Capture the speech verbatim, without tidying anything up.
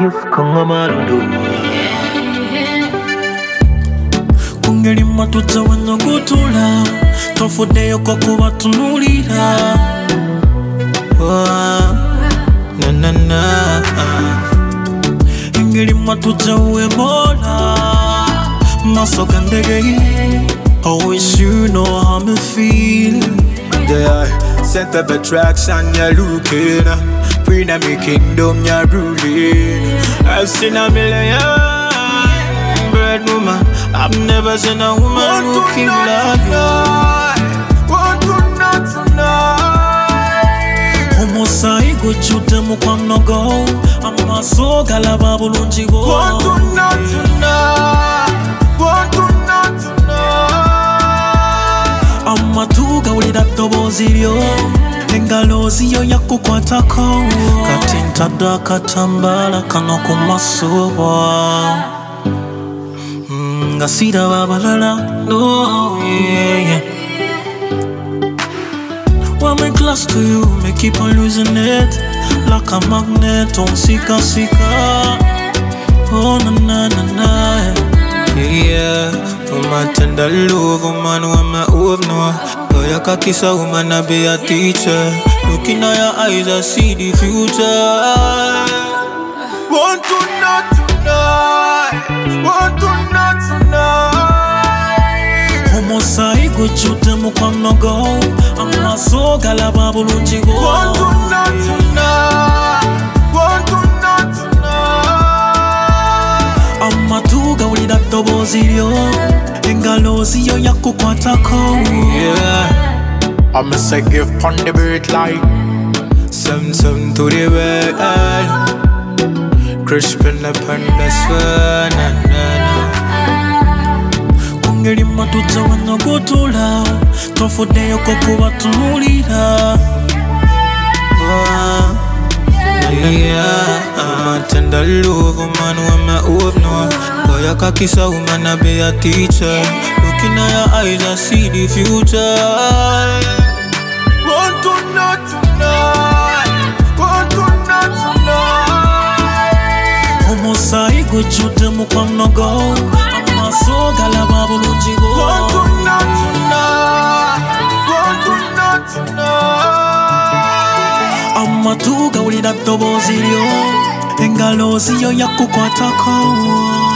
Yes, Kongamarudu. Kungeli matuza wano gutula tofudeyo kwa kubatunulira. Na na na. Ingeli matuza uebola masoka ndege. I wish you know how me feel. Yeah, center of attraction, you're looking. Queen of my kingdom, you're ruling. I've seen a million bad woman. I've never seen a woman who can love you. Want to not tonight. Homosa igo chute mukwano go. Amma so galaba bulunji go. Want to not tonight. Want to not tonight. Amma tuga ulida tobo zilio. Engalozi yo yakukwatako. Katintada katambala kanoko masuwa. Ngasida babalala. No, yeah, yeah. When I'm close to you, me keep on losing it. Like a magnet on sika sika. Oh na na na na. Yeah, woman tender love, woman when my love no. Oh, you can kiss a woman and be a teacher. Looking at your eyes, I see the future. Want to not tonight. Want to not tonight. Homosa igo chute mukwano go. Amma so galaba bulunji go. Want to not tonight. Want to not tonight. Amma tuga ulida tobo zilio. Engalozi yo yakukwatako. Yeah, I'ma say give pon the beat like Seven seven to the way. Crispin upon the swan. Kungeli matuza wano gutula tofudeyo kwa kubatunulira. Yeah, I'm a tender love, woman when my love no. Boy, I can kiss a woman and be a teacher. Looking at your eyes, I see the future. Want to not tonight. Want to not tonight. Homosa igo chute mukwano go. Amma so galaba bulunji go. Want to not tonight. Want to not tonight. Amma tuga ulida tobo zilio. Engalozi yo yakukwatako.